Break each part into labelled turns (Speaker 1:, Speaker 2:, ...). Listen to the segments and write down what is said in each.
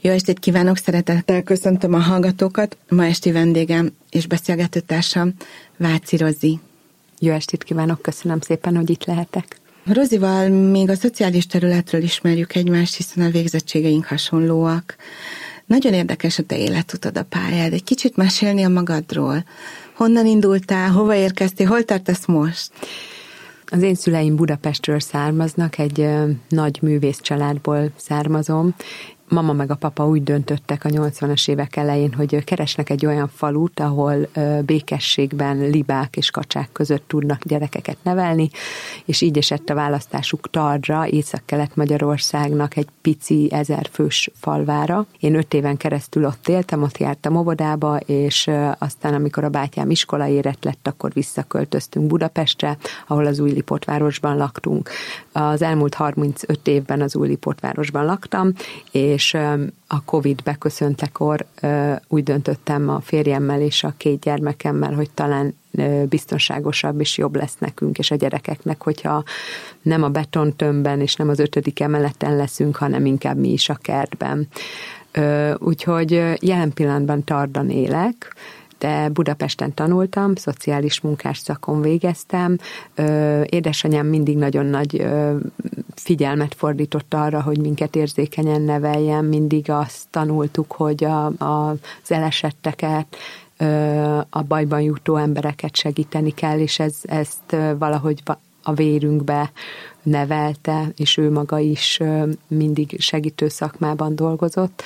Speaker 1: Jó estét kívánok, szeretettel köszöntöm a hallgatókat. Ma esti vendégem és beszélgetőtársam Váci Rozi.
Speaker 2: Jó estét kívánok, köszönöm szépen, hogy itt lehetek.
Speaker 1: Rozival még a szociális területről ismerjük egymást, hiszen a végzettségeink hasonlóak. Nagyon érdekes a te életutad, a pályád. Egy kicsit mesélni a magadról. Honnan indultál, hova érkeztél, hol tartasz most?
Speaker 2: Az én szüleim Budapestről származnak, egy nagy művész családból származom. Mama meg a papa úgy döntöttek a 80-as évek elején, hogy keresnek egy olyan falut, ahol békességben libák és kacsák között tudnak gyerekeket nevelni, és így esett a választásuk Tardra, Észak-Kelet-Magyarországnak egy pici 1000 fős falvára. Én 5 éven keresztül ott éltem, ott jártam óvodába, és aztán, amikor a bátyám iskolaérett lett, akkor visszaköltöztünk Budapestre, ahol az Újlipótvárosban laktunk. Az elmúlt 35 évben az Újlipótvárosban laktam, és a Covid beköszöntekor úgy döntöttem a férjemmel és a 2 gyermekemmel, hogy talán biztonságosabb és jobb lesz nekünk és a gyerekeknek, hogyha nem a betontömbben és nem az 5. emeleten leszünk, hanem inkább mi is a kertben. Úgyhogy jelen pillanatban Tardon élek, de Budapesten tanultam, szociális munkás szakon végeztem. Édesanyám mindig nagyon nagy figyelmet fordított arra, hogy minket érzékenyen neveljen. Mindig azt tanultuk, hogy az elesetteket, a bajban jutó embereket segíteni kell, és ezt valahogy a vérünkbe nevelte, és ő maga is mindig segítő szakmában dolgozott.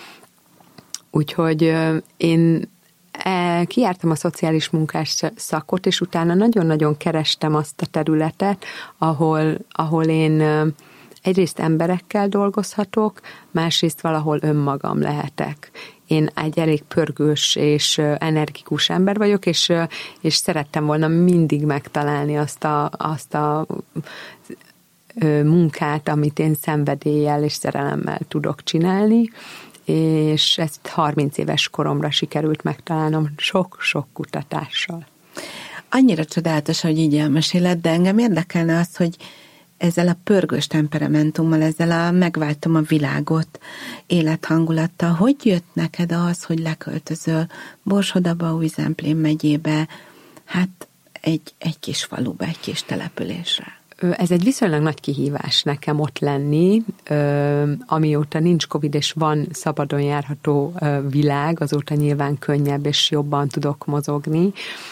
Speaker 2: Úgyhogy én kijártam a szociális munkás szakot, és utána nagyon-nagyon kerestem azt a területet, ahol én egyrészt emberekkel dolgozhatok, másrészt valahol önmagam lehetek. Én egy elég pörgős és energikus ember vagyok, és szerettem volna mindig megtalálni azt a munkát, amit én szenvedéllyel és szerelemmel tudok csinálni, és ezt 30 éves koromra sikerült megtalálnom sok-sok kutatással.
Speaker 1: Annyira csodálatos, hogy így elmeséled, de engem érdekelne az, hogy ezzel a pörgős temperamentummal, ezzel a megváltom a világot élethangulattal, hogy jött neked az, hogy leköltözöl Borsod-Abaúj-Zemplén megyébe, hát egy kis faluba, egy kis településre?
Speaker 2: Ez egy viszonylag nagy kihívás nekem ott lenni, amióta nincs Covid és van szabadon járható világ, azóta nyilván könnyebb és jobban tudok mozogni.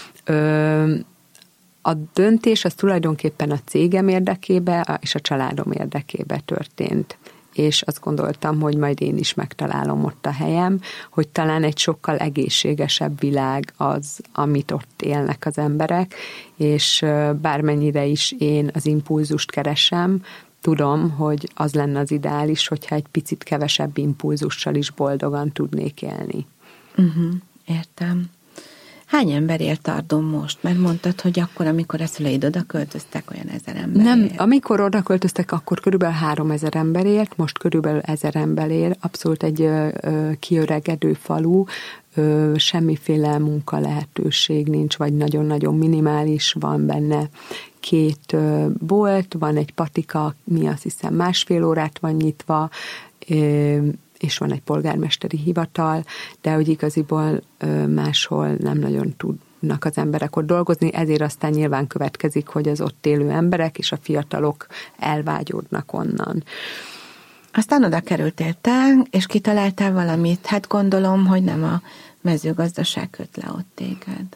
Speaker 2: A döntés az tulajdonképpen a cégem érdekébe és a családom érdekébe történt. És azt gondoltam, hogy majd én is megtalálom ott a helyem, hogy talán egy sokkal egészségesebb világ az, amit ott élnek az emberek, és bármennyire is én az impulzust keresem, tudom, hogy az lenne az ideális, hogyha egy picit kevesebb impulzussal is boldogan tudnék élni.
Speaker 1: Értem. Hány ember él Tardon most? Mert mondtad, hogy akkor, amikor a szüleid oda költöztek, olyan 1000 ember
Speaker 2: Nem,
Speaker 1: élt.
Speaker 2: amikor oda költöztek, akkor körülbelül 3000 ember élt, most körülbelül 1000 ember él. Abszolút egy kiöregedő falu, semmiféle munka lehetőség nincs, vagy nagyon-nagyon minimális, van benne 2 bolt, van egy patika, mi azt hiszem 1,5 órát van nyitva, és van egy polgármesteri hivatal, de hogy igaziból máshol nem nagyon tudnak az emberek ott dolgozni, ezért aztán nyilván következik, hogy az ott élő emberek és a fiatalok elvágyódnak onnan.
Speaker 1: Aztán oda kerültél te, és kitaláltál valamit. Hát gondolom, hogy nem a mezőgazdaság köt le ott téged.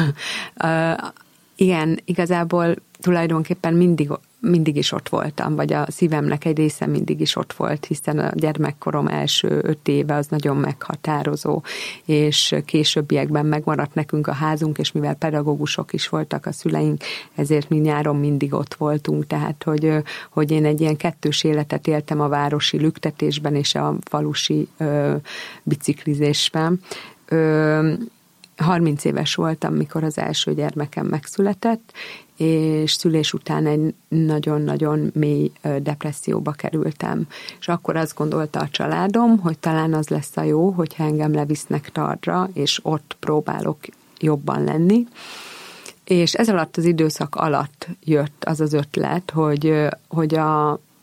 Speaker 2: Igen, igazából tulajdonképpen mindig is ott voltam, vagy a szívemnek egy része mindig is ott volt, hiszen a gyermekkorom első 5 éve az nagyon meghatározó, és későbbiekben megmaradt nekünk a házunk, és mivel pedagógusok is voltak a szüleink, ezért mi nyáron mindig ott voltunk, tehát hogy én egy ilyen kettős életet éltem a városi lüktetésben és a falusi biciklizésben. 30 éves voltam, mikor az első gyermekem megszületett, és szülés után egy nagyon-nagyon mély depresszióba kerültem. És akkor azt gondolta a családom, hogy talán az lesz a jó, hogyha engem levisznek Tardra, és ott próbálok jobban lenni. És ez alatt az időszak alatt jött az az ötlet, hogy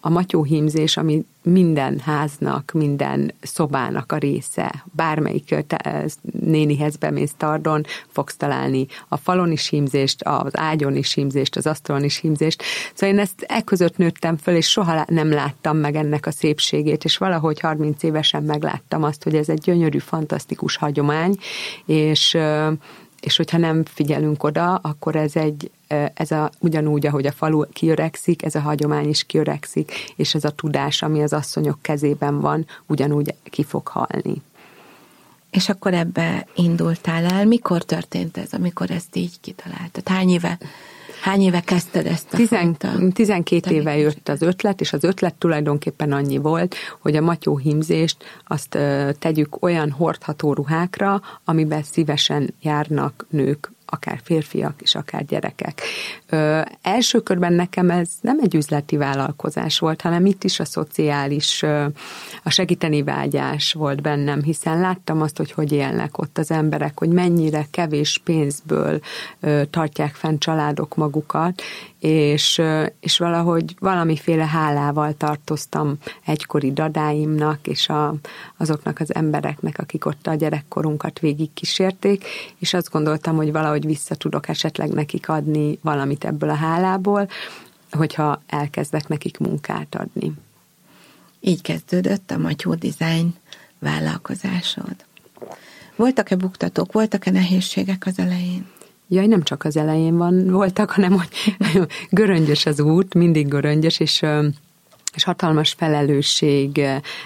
Speaker 2: a matyóhímzés, ami minden háznak, minden szobának a része. Bármelyik nénihez bemész Tardon, fogsz találni a falon is hímzést, az ágyon is hímzést, az asztalon is hímzést. Szóval én ezt között nőttem föl, és soha nem láttam meg ennek a szépségét, és valahogy 30 évesen megláttam azt, hogy ez egy gyönyörű, fantasztikus hagyomány, és hogyha nem figyelünk oda, akkor ugyanúgy, ahogy a falu kiöregszik, ez a hagyomány is kiöregszik, és ez a tudás, ami az asszonyok kezében van, ugyanúgy ki fog halni.
Speaker 1: És akkor ebbe indultál el. Mikor történt ez, amikor ezt így kitaláltad? Hány éve kezdted ezt a
Speaker 2: 12 éve jött az ötlet, és az ötlet tulajdonképpen annyi volt, hogy a matyóhímzést azt tegyük olyan hordható ruhákra, amiben szívesen járnak nők, akár férfiak és akár gyerekek. Első körben nekem ez nem egy üzleti vállalkozás volt, hanem itt is a szociális, a segíteni vágyás volt bennem, hiszen láttam azt, hogy élnek ott az emberek, hogy mennyire kevés pénzből tartják fenn családok magukat, és valahogy valamiféle hálával tartoztam egykori dadáimnak, és azoknak az embereknek, akik ott a gyerekkorunkat végigkísérték, és azt gondoltam, hogy valahogy vissza tudok esetleg nekik adni valamit ebből a hálából, hogyha elkezdek nekik munkát adni.
Speaker 1: Így kezdődött a Matyó Design vállalkozásod. Voltak-e buktatók, voltak-e nehézségek az elején?
Speaker 2: Jaj, nem csak az elején voltak, hanem hogy göröngyös az út, mindig göröngyös, és hatalmas felelősség,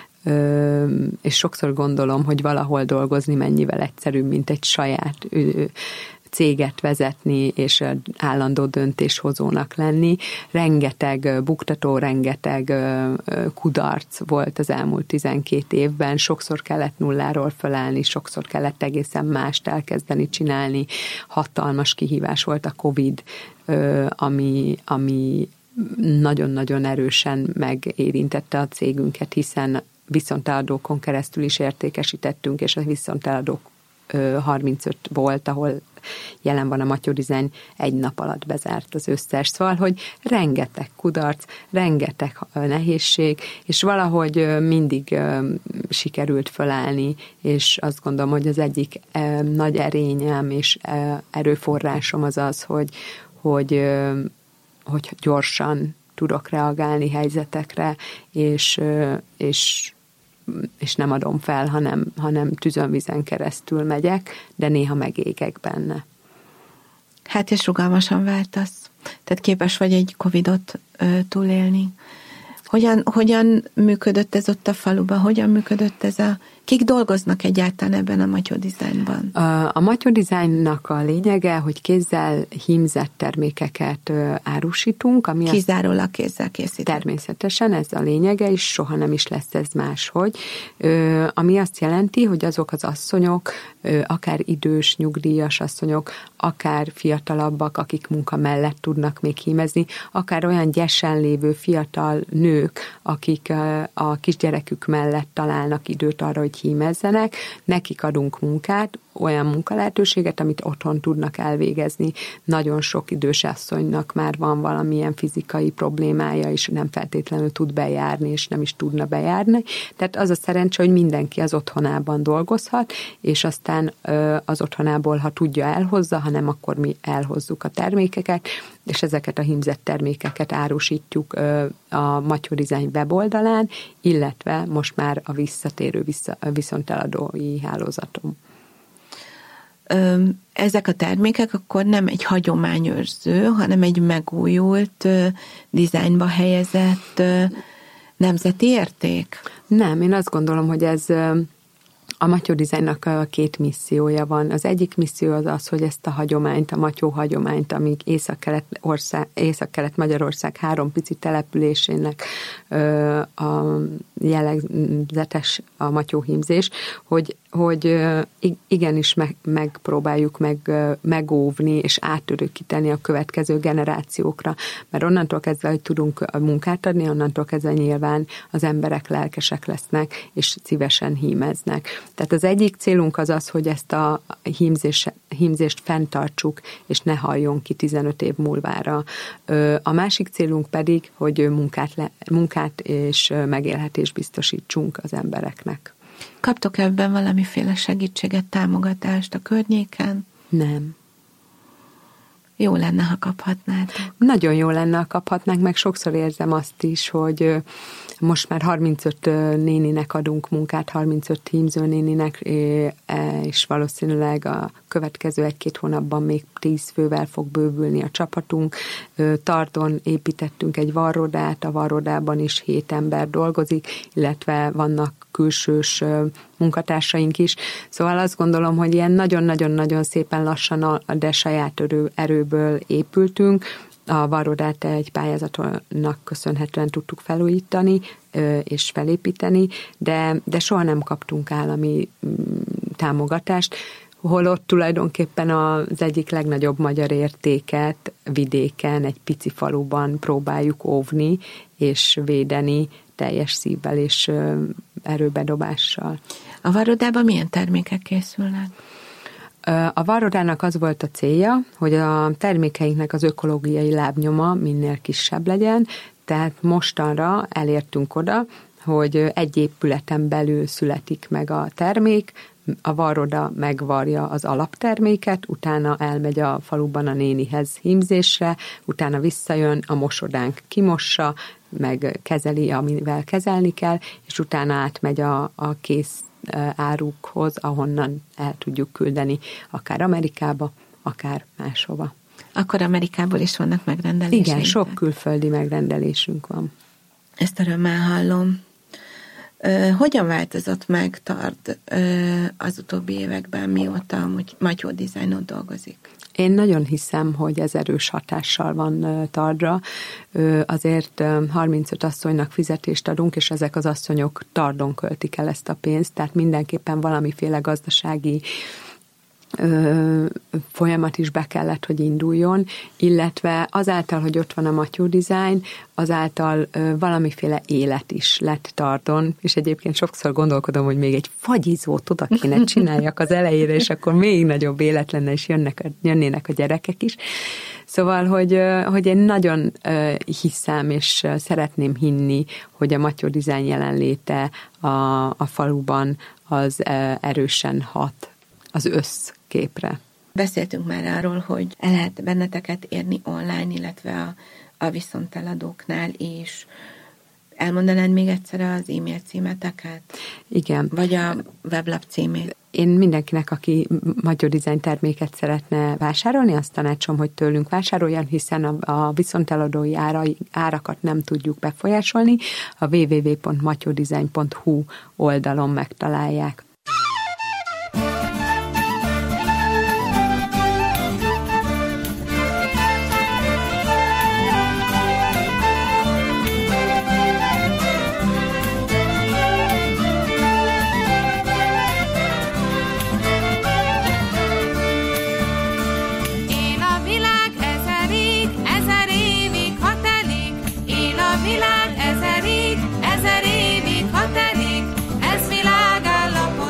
Speaker 2: és sokszor gondolom, hogy valahol dolgozni mennyivel egyszerűbb, mint egy saját céget vezetni, és állandó döntéshozónak lenni. Rengeteg buktató, rengeteg kudarc volt az elmúlt 12 évben. Sokszor kellett nulláról fölállni, sokszor kellett egészen mást elkezdeni csinálni. Hatalmas kihívás volt a Covid, ami nagyon-nagyon erősen megérintette a cégünket, hiszen viszonteladókon keresztül is értékesítettünk, és a viszonteladók 35 volt, ahol jelen van a Matyó Design, egy nap alatt bezárt az összes. Szóval, hogy rengeteg kudarc, rengeteg nehézség, és valahogy mindig sikerült fölállni, és azt gondolom, hogy az egyik nagy erényem és erőforrásom az, hogy gyorsan tudok reagálni helyzetekre, és nem adom fel, hanem tüzönvizen keresztül megyek, de néha megégek benne.
Speaker 1: Hát és rugalmasan váltasz. Tehát képes vagy egy Covidot túlélni. Hogyan működött ez ott a faluban? Hogyan működött ez Kik dolgoznak egyáltalán ebben a Matyó Designban?
Speaker 2: A Matyó Designnak a lényege, hogy kézzel hímzett termékeket árusítunk.
Speaker 1: Kizárólag kézzel készített.
Speaker 2: Természetesen ez a lényege, és soha nem is lesz ez máshogy. Ami azt jelenti, hogy azok az asszonyok, akár idős, nyugdíjas asszonyok, akár fiatalabbak, akik munka mellett tudnak még hímezni, akár olyan gyesen lévő fiatal nők, akik a kisgyerekük mellett találnak időt arra, hogy hímezzenek, nekik adunk munkát, olyan munkalehetőséget, amit otthon tudnak elvégezni. Nagyon sok idős asszonynak már van valamilyen fizikai problémája, és nem feltétlenül tud bejárni, és nem is tudna bejárni. Tehát az a szerencse, hogy mindenki az otthonában dolgozhat, és aztán az otthonából, ha tudja, elhozza, ha nem, akkor mi elhozzuk a termékeket, és ezeket a hímzett termékeket árusítjuk a Matyó Design weboldalán, illetve most már a visszatérő viszonteladói hálózaton.
Speaker 1: Ezek a termékek akkor nem egy hagyományőrző, hanem egy megújult, dizájnba helyezett nemzeti érték? Nem,
Speaker 2: én azt gondolom, hogy ez a Matyó Designnak 2 missziója van. Az egyik misszió az, hogy ezt a hagyományt, a matyó hagyományt, amíg Észak-Kelet Magyarország 3 pici településének a jellegzetes a matyóhímzés, hogy igenis megpróbáljuk megóvni és átörökíteni a következő generációkra. Mert onnantól kezdve, hogy tudunk munkát adni, onnantól kezdve nyilván az emberek lelkesek lesznek, és szívesen hímeznek. Tehát az egyik célunk az, hogy ezt a hímzést fenntartsuk, és ne halljon ki 15 év múlvára. A másik célunk pedig, hogy munkát és megélhetést biztosítsunk az embereknek.
Speaker 1: Kaptok ebben valamiféle segítséget, támogatást a környéken?
Speaker 2: Nem.
Speaker 1: Jó lenne, ha kaphatnátok.
Speaker 2: Nagyon jó lenne, ha kaphatnánk, meg sokszor érzem azt is, hogy most már 35 néninek adunk munkát, 35 hímző néninek, és valószínűleg a következő 1-2 hónapban még 10 fővel fog bővülni a csapatunk. Tardon építettünk egy varrodát, a varrodában is 7 ember dolgozik, illetve vannak külsős munkatársaink is. Szóval azt gondolom, hogy ilyen nagyon-nagyon-nagyon szépen lassan, de saját erőből épültünk. A varrodát egy pályázatnak köszönhetően tudtuk felújítani és felépíteni, de soha nem kaptunk állami támogatást, holott tulajdonképpen az egyik legnagyobb magyar értéket vidéken, egy pici faluban próbáljuk óvni és védeni teljes szívvel és erőbedobással.
Speaker 1: A varrodában milyen termékek készülnek?
Speaker 2: A varrodának az volt a célja, hogy a termékeinknek az ökológiai lábnyoma minél kisebb legyen, tehát mostanra elértünk oda, hogy egy épületen belül születik meg a termék, a varroda megvarja az alapterméket, utána elmegy a faluban a nénihez hímzésre, utána visszajön, a mosodánk kimossa, meg kezeli, amivel kezelni kell, és utána átmegy a kész árukhoz, ahonnan el tudjuk küldeni, akár Amerikába, akár máshova.
Speaker 1: Akkor Amerikából is vannak megrendelések?
Speaker 2: Igen, sok külföldi megrendelésünk van.
Speaker 1: Ezt örömmel hallom. Hogyan változott meg Tard az utóbbi években, mióta Matyó Designon dolgozik?
Speaker 2: Én nagyon hiszem, hogy ez erős hatással van Tardra. Azért 35 asszonynak fizetést adunk, és ezek az asszonyok Tardon költik el ezt a pénzt, tehát mindenképpen valamiféle gazdasági folyamat is be kellett, hogy induljon, illetve azáltal, hogy ott van a Matyó Design, azáltal valamiféle élet is lett Tardon, és egyébként sokszor gondolkodom, hogy még egy fagyizót oda kéne csináljak az elejére, és akkor még nagyobb élet lenne, és jönnének a gyerekek is. Szóval, hogy én nagyon hiszem, és szeretném hinni, hogy a Matyó Design jelenléte a faluban az erősen hat az összképre.
Speaker 1: Beszéltünk már arról, hogy el lehet benneteket érni online, illetve a viszonteladóknál is. Elmondanád még egyszer az e-mail címeteket?
Speaker 2: Igen.
Speaker 1: Vagy a weblap címét?
Speaker 2: Én mindenkinek, aki Matyó Design terméket szeretne vásárolni, azt tanácsom, hogy tőlünk vásároljan, hiszen a viszonteladói árakat nem tudjuk befolyásolni. A www.matyódesign.hu oldalon megtalálják.
Speaker 3: Ezer évig, ha telik, ez világállapot.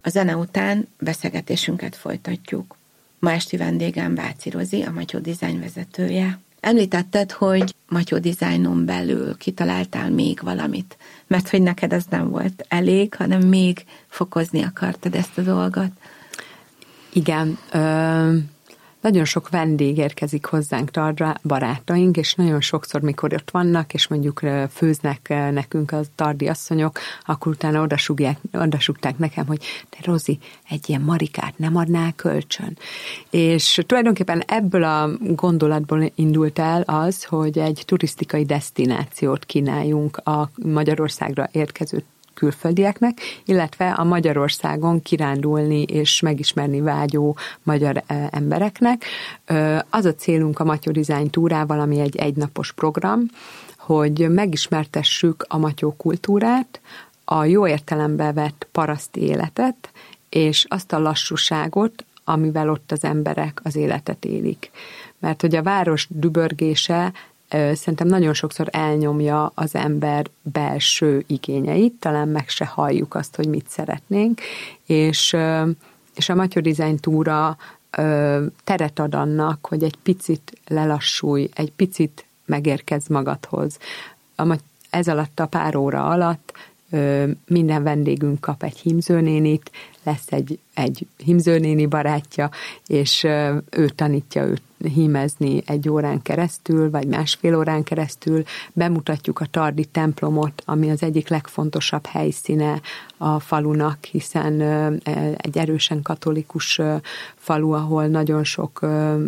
Speaker 1: A zene után beszélgetésünket folytatjuk. Ma esti vendégem Váci Rozi, a Matyó Design vezetője. Említetted, hogy Matyó Designon belül kitaláltál még valamit, mert hogy neked ez nem volt elég, hanem még fokozni akartad ezt a dolgot.
Speaker 2: Igen, nagyon sok vendég érkezik hozzánk Tardra, barátaink, és nagyon sokszor, mikor ott vannak, és mondjuk főznek nekünk a tardi asszonyok, akkor utána odasugták nekem, hogy te Rozi, egy ilyen marikát nem adnál kölcsön. És tulajdonképpen ebből a gondolatból indult el az, hogy egy turisztikai desztinációt kínáljunk a Magyarországra érkező külföldieknek, illetve a Magyarországon kirándulni és megismerni vágyó magyar embereknek. Az a célunk a Matyó Design túrával, ami egy egynapos program, hogy megismertessük a matyó kultúrát, a jó értelembe vett paraszti életet, és azt a lassúságot, amivel ott az emberek az életet élik. Mert hogy a város dübörgése szerintem nagyon sokszor elnyomja az ember belső igényeit, talán meg se halljuk azt, hogy mit szeretnénk, és a Matyó Design túra teret ad annak, hogy egy picit lelassulj, egy picit megérkezz magadhoz. Ez alatt a pár óra alatt minden vendégünk kap egy hímzőnénit, lesz egy hímzőnéni barátja, és ő tanítja őt hímezni egy órán keresztül, vagy másfél órán keresztül. Bemutatjuk a tardi templomot, ami az egyik legfontosabb helyszíne a falunak, hiszen egy erősen katolikus falu, ahol nagyon sok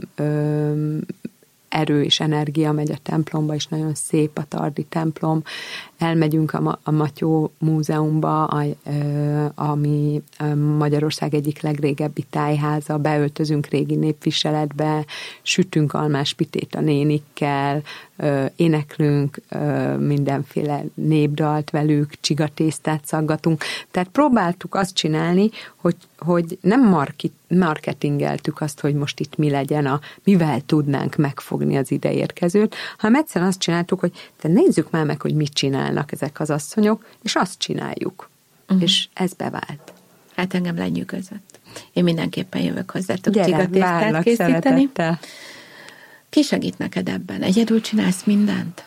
Speaker 2: erő és energia megy a templomba, és nagyon szép a tardi templom. Elmegyünk a Matyó Múzeumba, ami Magyarország egyik legrégebbi tájháza, beöltözünk régi népviseletbe, sütünk almáspitét a nénikkel, éneklünk mindenféle népdalt velük, csigatésztát szaggatunk. Tehát próbáltuk azt csinálni, hogy nem marketingeltük azt, hogy most itt mi legyen, mivel tudnánk megfogni az ideérkezőt, hanem egyszerűen azt csináltuk, hogy nézzük már meg, hogy mit csinálnak ezek az asszonyok, és azt csináljuk. És ez bevált.
Speaker 1: Hát engem lenyűgözött. Én mindenképpen jövök hozzátok csigatésztát készíteni. Szeretettel. Ki segít neked ebben? Egyedül csinálsz mindent?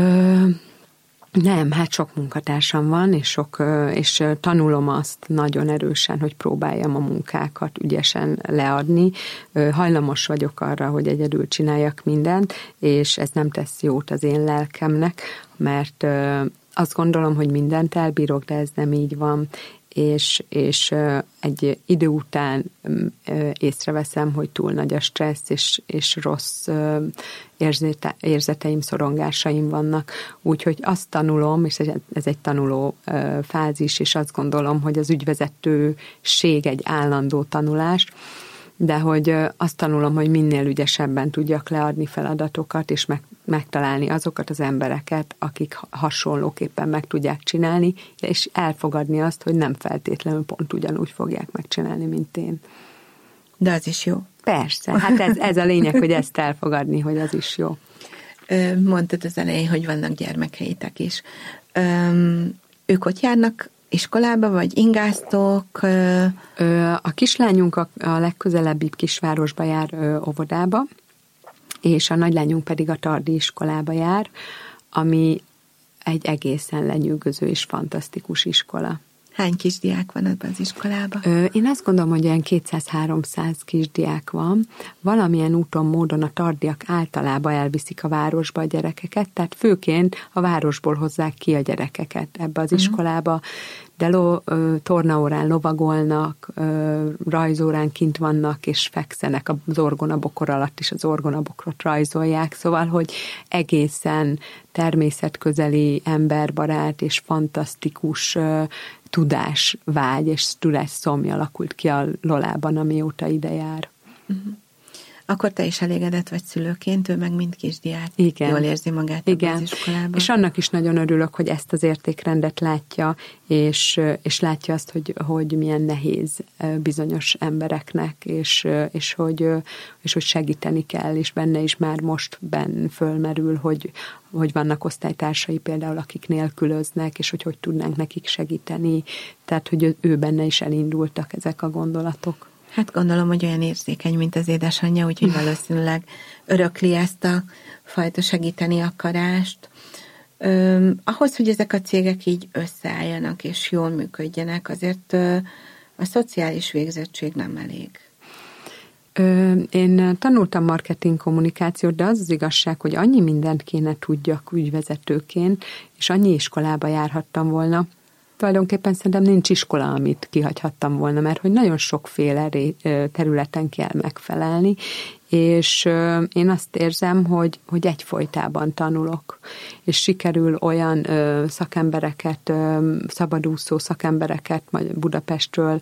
Speaker 2: Nem, hát sok munkatársam van, és tanulom azt nagyon erősen, hogy próbáljam a munkákat ügyesen leadni. Hajlamos vagyok arra, hogy egyedül csináljak mindent, és ez nem tesz jót az én lelkemnek, mert azt gondolom, hogy mindent elbírok, de ez nem így van, és egy idő után észreveszem, hogy túl nagy a stressz, és rossz érzeteim, szorongásaim vannak. Úgyhogy azt tanulom, és ez egy tanuló fázis, és azt gondolom, hogy az ügyvezetőség egy állandó tanulás, de hogy azt tanulom, hogy minél ügyesebben tudjak leadni feladatokat, és megtalálni azokat az embereket, akik hasonlóképpen meg tudják csinálni, és elfogadni azt, hogy nem feltétlenül pont ugyanúgy fogják megcsinálni, mint én.
Speaker 1: De az is jó.
Speaker 2: Persze, hát ez a lényeg, hogy ezt elfogadni, hogy az is jó.
Speaker 1: Mondtad az elején, hogy vannak gyermekeitek is. Ők ott járnak iskolába, vagy ingáztok?
Speaker 2: A kislányunk a legközelebbi kisvárosba jár óvodába, és a nagylányunk pedig a tardi iskolába jár, ami egy egészen lenyűgöző és fantasztikus iskola.
Speaker 1: Hány kisdiák van ebben az iskolában?
Speaker 2: Én azt gondolom, hogy olyan 200-300 kisdiák van. Valamilyen úton, módon a tardiak általában elviszik a városba a gyerekeket, tehát főként a városból hozzák ki a gyerekeket ebbe az iskolába, de tornaórán lovagolnak, rajzórán kint vannak, és fekszenek az orgonabokor alatt, és az orgonabokrot rajzolják, szóval, hogy egészen természetközeli, emberbarát és fantasztikus tudásvágy és tudásszomj alakult ki a Lolában, amióta ide jár.
Speaker 1: akkor te is elégedett vagy szülőként, ő meg mint kisdiák.
Speaker 2: Igen.
Speaker 1: Jól érzi magát az iskolában.
Speaker 2: És annak is nagyon örülök, hogy ezt az értékrendet látja, és látja azt, hogy milyen nehéz bizonyos embereknek, és hogy segíteni kell, és benne is már most fölmerül, hogy vannak osztálytársai például, akik nélkülöznek, és hogy tudnánk nekik segíteni. Tehát, hogy ő benne is elindultak ezek a gondolatok.
Speaker 1: Hát gondolom, hogy olyan érzékeny, mint az édesanyja, úgyhogy valószínűleg örökli ezt a fajta segíteni akarást. Ahhoz, hogy ezek a cégek így összeálljanak és jól működjenek, azért a szociális végzettség nem elég.
Speaker 2: Én tanultam marketing kommunikációt, de az az igazság, hogy annyi mindent kéne tudjak ügyvezetőként, és annyi iskolába járhattam volna. Tulajdonképpen szerintem nincs iskola, amit kihagyhattam volna, mert hogy nagyon sokféle területen kell megfelelni, és én azt érzem, hogy egyfolytában tanulok, és sikerül olyan szakembereket, szabadúszó szakembereket Budapestről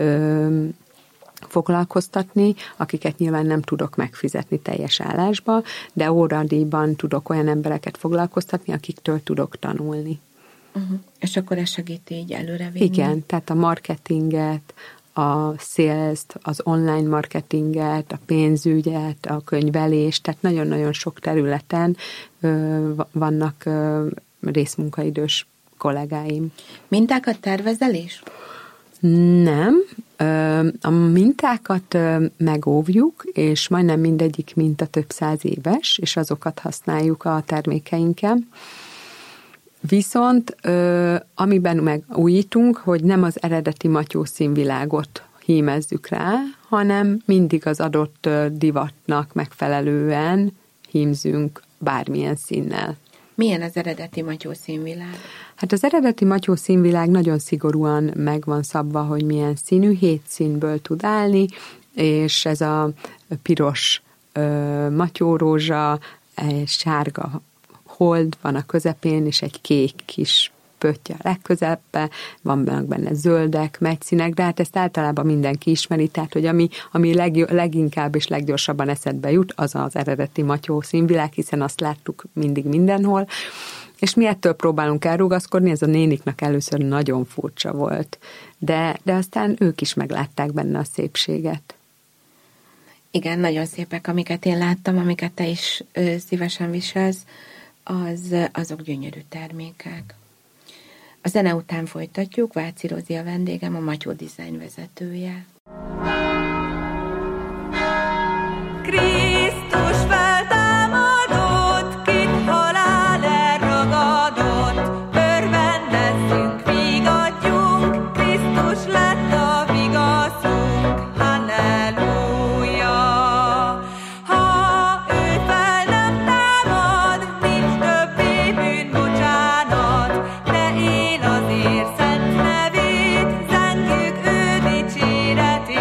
Speaker 2: foglalkoztatni, akiket nyilván nem tudok megfizetni teljes állásba, de óradíjban tudok olyan embereket foglalkoztatni, akiktől tudok tanulni.
Speaker 1: Uh-huh. És akkor ez segíti így előrevinni?
Speaker 2: Igen, tehát a marketinget, a sales-t, az online marketinget, a pénzügyet, a könyvelést, tehát nagyon-nagyon sok területen vannak részmunkaidős kollégáim.
Speaker 1: Mintákat tervezel is?
Speaker 2: Nem. A mintákat megóvjuk, és majdnem mindegyik minta több 100 éves, és azokat használjuk a termékeinken. Viszont amiben megújítunk, hogy nem az eredeti matyó színvilágot hímezzük rá, hanem mindig az adott divatnak megfelelően hímzünk bármilyen színnel.
Speaker 1: Milyen az eredeti matyó színvilág?
Speaker 2: Hát az eredeti matyó színvilág nagyon szigorúan meg van szabva, hogy milyen színű, 7 színből tud állni, és ez a piros matyórózsa, egy sárga hold van a közepén, és egy kék kis pöttye a legközepbe, vannak benne zöldek, megyszínek, de hát ezt általában mindenki ismeri, tehát hogy ami leginkább és leggyorsabban eszedbe jut, az az eredeti matyó színvilág, hiszen azt láttuk mindig mindenhol, és mi ettől próbálunk elrugaszkodni, ez a néniknak először nagyon furcsa volt, de aztán ők is meglátták benne a szépséget.
Speaker 1: Igen, nagyon szépek, amiket én láttam, amiket te is szívesen viselsz, azok gyönyörű termékek. A zene után folytatjuk, Váci Rozi a vendégem, a Matyó Design vezetője.
Speaker 3: Krisztus feltámadott, kit halál elragadott, örvendezünk, vigadjunk, Krisztus lett a vigaszunk, halleluja. Ha ő fel nem támad, nincs többé bűnbocsánat, de él azért szent nevét, zengjük ő dicséretét.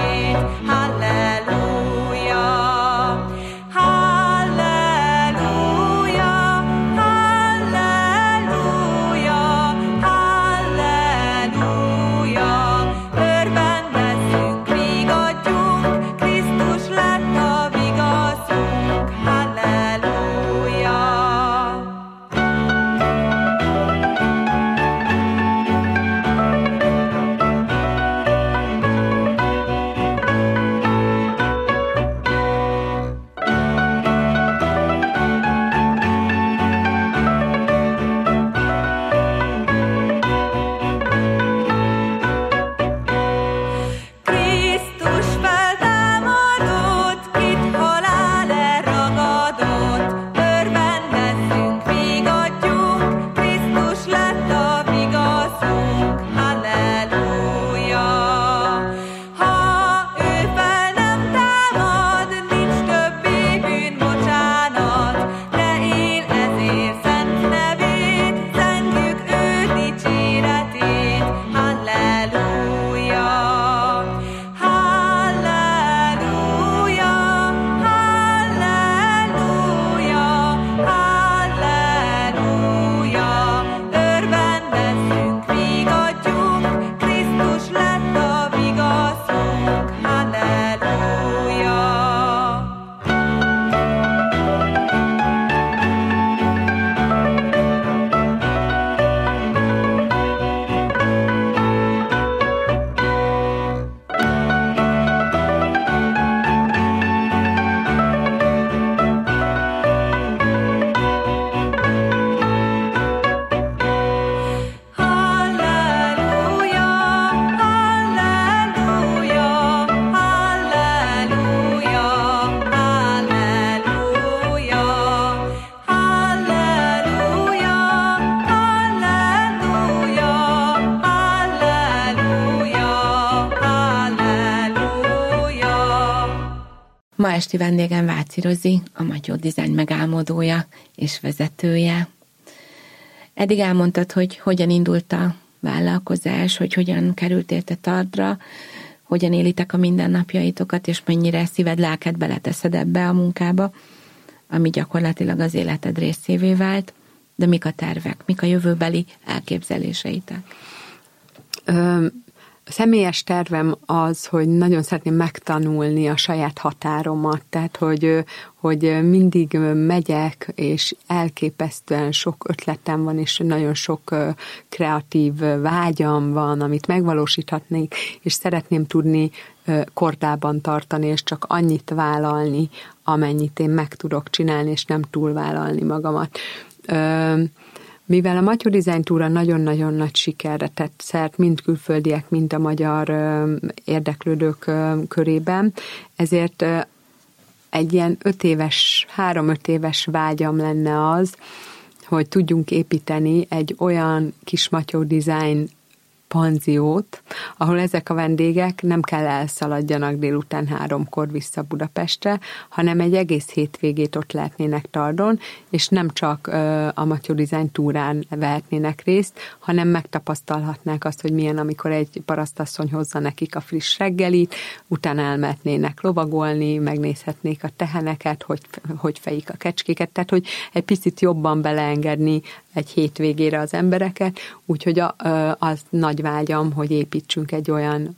Speaker 1: Ma esti vendégem Váci Rozi, a Matyó Design megálmodója és vezetője. Eddig elmondtad, hogy hogyan indult a vállalkozás, hogy hogyan kerültél te Tardra, hogyan élitek a mindennapjaitokat, és mennyire szíved, lelked beleteszed ebbe a munkába, ami gyakorlatilag az életed részévé vált. De mik a tervek, mik a jövőbeli elképzeléseitek?
Speaker 2: Személyes tervem az, hogy nagyon szeretném megtanulni a saját határomat, tehát hogy mindig megyek, és elképesztően sok ötletem van, és nagyon sok kreatív vágyam van, amit megvalósíthatnék, és szeretném tudni kordában tartani, és csak annyit vállalni, amennyit én meg tudok csinálni, és nem túlvállalni magamat. Mivel a Matyó Design túra nagyon-nagyon nagy sikerre tett szert, mind külföldiek, mind a magyar érdeklődők körében, ezért egy ilyen 3-5 éves vágyam lenne az, hogy tudjunk építeni egy olyan kis Matyó Design panziót, ahol ezek a vendégek nem kell elszaladjanak délután 3-kor vissza Budapestre, hanem egy egész hétvégét ott lehetnének Tardon, és nem csak a Matyó Design túrán vehetnének részt, hanem megtapasztalhatnák azt, hogy milyen, amikor egy parasztasszony hozza nekik a friss reggelit, utána elmehetnének lovagolni, megnézhetnék a teheneket, hogy fejik a kecskéket, tehát hogy egy picit jobban beleengedni egy hétvégére az embereket, úgyhogy az nagy vágyam, hogy építsünk egy olyan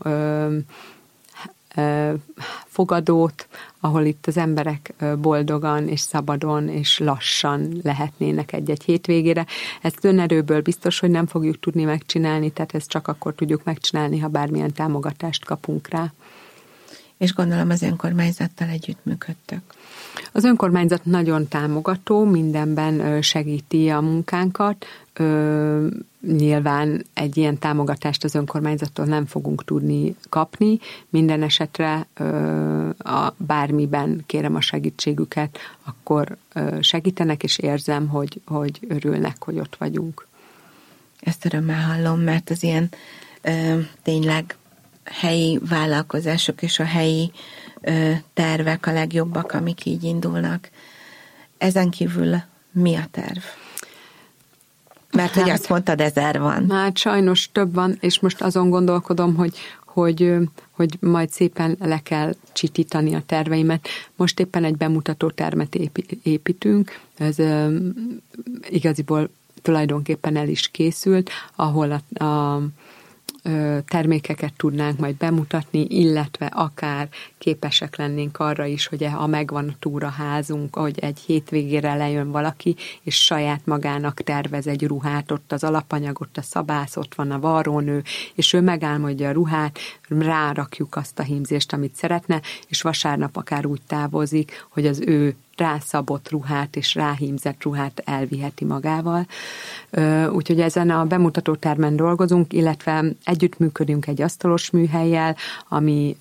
Speaker 2: fogadót, ahol itt az emberek boldogan és szabadon és lassan lehetnének egy-egy hétvégére. Ezt önerőből biztos, hogy nem fogjuk tudni megcsinálni, tehát ezt csak akkor tudjuk megcsinálni, ha bármilyen támogatást kapunk rá.
Speaker 1: És gondolom az önkormányzattal együttműködtök.
Speaker 2: Az önkormányzat nagyon támogató, mindenben segíti a munkánkat. Nyilván egy ilyen támogatást az önkormányzattól nem fogunk tudni kapni. Minden esetre bármiben kérem a segítségüket, akkor segítenek, és érzem, hogy örülnek, hogy ott vagyunk.
Speaker 1: Ezt örömmel hallom, mert az ilyen tényleg helyi vállalkozások és a helyi tervek a legjobbak, amik így indulnak. Ezen kívül mi a terv? Mert hogy azt mondtad, 1000 van.
Speaker 2: Hát sajnos több van, és most azon gondolkodom, hogy majd szépen le kell csitítani a terveimet. Most éppen egy bemutató termet építünk, ez igaziból tulajdonképpen el is készült, ahol a termékeket tudnánk majd bemutatni, illetve akár képesek lennénk arra is, hogy ha megvan a túraházunk, hogy egy hétvégére lejön valaki, és saját magának tervez egy ruhát, ott az alapanyag, ott a szabász, ott van a varrónő, és ő megálmodja a ruhát, rárakjuk azt a hímzést, amit szeretne, és vasárnap akár úgy távozik, hogy az ő rászabott ruhát és ráhímzett ruhát elviheti magával. Úgyhogy ezen a bemutató termen dolgozunk, illetve együttműködünk egy asztalos műhellyel, ami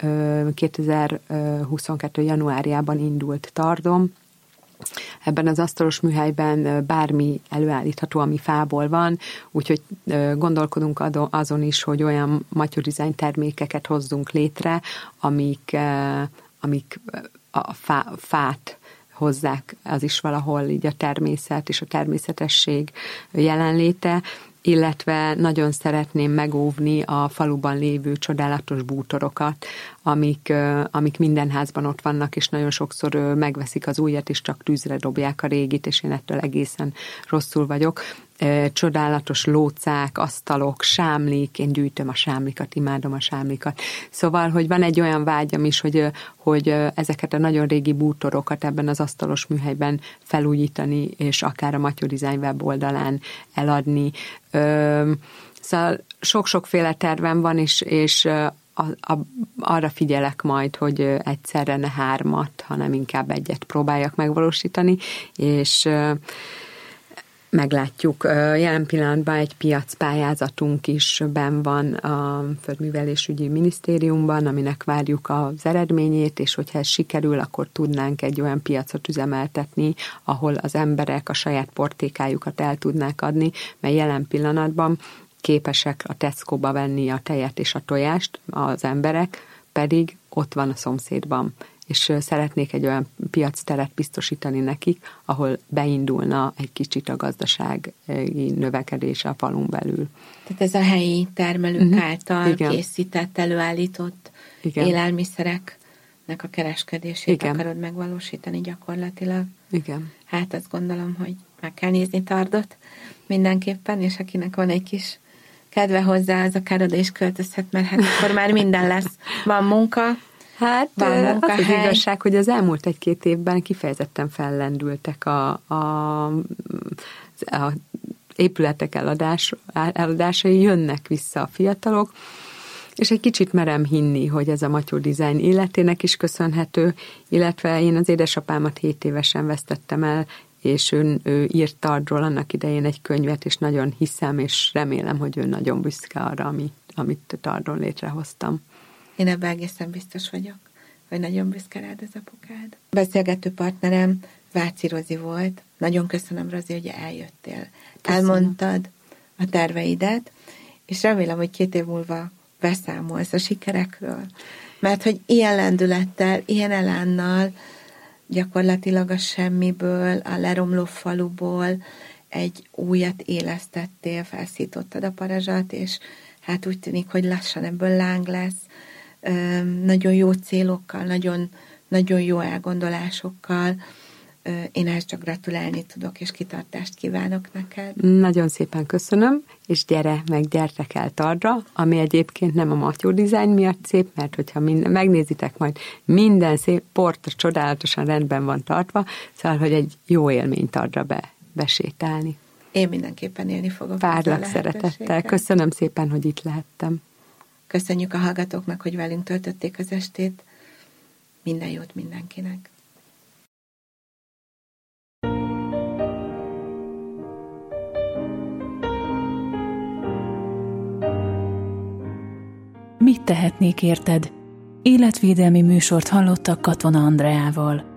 Speaker 2: 2022. januárjában indult Tardon. Ebben az asztalos műhelyben bármi előállítható, ami fából van, úgyhogy gondolkodunk azon is, hogy olyan Matyó Design termékeket hozzunk létre, amik a fát hozzák, az is valahol így a természet és a természetesség jelenléte, illetve nagyon szeretném megóvni a faluban lévő csodálatos bútorokat, amik minden házban ott vannak, és nagyon sokszor megveszik az újat, és csak tűzre dobják a régit, és én ettől egészen rosszul vagyok. Csodálatos lócák, asztalok, sámlik, én gyűjtöm a sámlikat, imádom a sámlikat. Szóval, hogy van egy olyan vágyam is, hogy ezeket a nagyon régi bútorokat ebben az asztalos műhelyben felújítani, és akár a Matyó Design weboldalán eladni. Szóval sok-sokféle tervem van, és arra figyelek majd, hogy egyszerre ne 3, hanem inkább 1 próbáljak megvalósítani, és meglátjuk. Jelen pillanatban egy piacpályázatunk is benn van a Földművelésügyi Minisztériumban, aminek várjuk az eredményét, és hogyha ez sikerül, akkor tudnánk egy olyan piacot üzemeltetni, ahol az emberek a saját portékájukat el tudnák adni, mert jelen pillanatban képesek a Tesco-ba venni a tejet és a tojást, az emberek pedig ott van a szomszédban, és szeretnék egy olyan piacteret biztosítani nekik, ahol beindulna egy kicsit a gazdasági növekedés a falun belül.
Speaker 1: Tehát ez a helyi termelők által készített, előállított élelmiszereknek a kereskedését akarod megvalósítani gyakorlatilag.
Speaker 2: Igen.
Speaker 1: Hát azt gondolom, hogy meg kell nézni Tardot mindenképpen, és akinek van egy kis kedve hozzá, az akár oda is költözhet, mert hát akkor már minden lesz. Van munka,
Speaker 2: hát van munkahely. Az igazság, hogy az elmúlt 1-2 évben kifejezetten fellendültek a épületek eladásai, jönnek vissza a fiatalok, és egy kicsit merem hinni, hogy ez a Matyó Design életének is köszönhető, illetve én az édesapámat 7 évesen vesztettem el, és ő írt Tardról annak idején egy könyvet, és nagyon hiszem, és remélem, hogy ő nagyon büszke arra, amit Tardról létrehoztam.
Speaker 1: Én ebben egészen biztos vagyok, hogy nagyon büszke rád az apukád. Beszélgető partnerem Váci Rozi volt. Nagyon köszönöm, Rozi, hogy eljöttél. Köszönöm. Elmondtad a terveidet, és remélem, hogy 2 év múlva beszámolsz a sikerekről. Mert hogy ilyen lendülettel, ilyen elánnal gyakorlatilag a semmiből, a leromló faluból egy újat élesztettél, felszítottad a parazsat, és hát úgy tűnik, hogy lassan ebből láng lesz. Nagyon jó célokkal, nagyon, nagyon jó elgondolásokkal. Én ezt csak gratulálni tudok, és kitartást kívánok neked.
Speaker 2: Nagyon szépen köszönöm, és gyertek el Tardra, ami egyébként nem a Matyó Design miatt szép, mert hogyha megnézitek majd, minden szép port csodálatosan rendben van tartva, szóval, hogy egy jó élmény Tardra besétálni.
Speaker 1: Én mindenképpen élni fogok.
Speaker 2: Várlak szeretettel. Köszönöm szépen, hogy itt lehettem.
Speaker 1: Köszönjük a hallgatóknak, hogy velünk töltötték az estét. Minden jót mindenkinek.
Speaker 4: Mit tehetnék érted? Életvédelmi műsort hallottak Katona Andreával.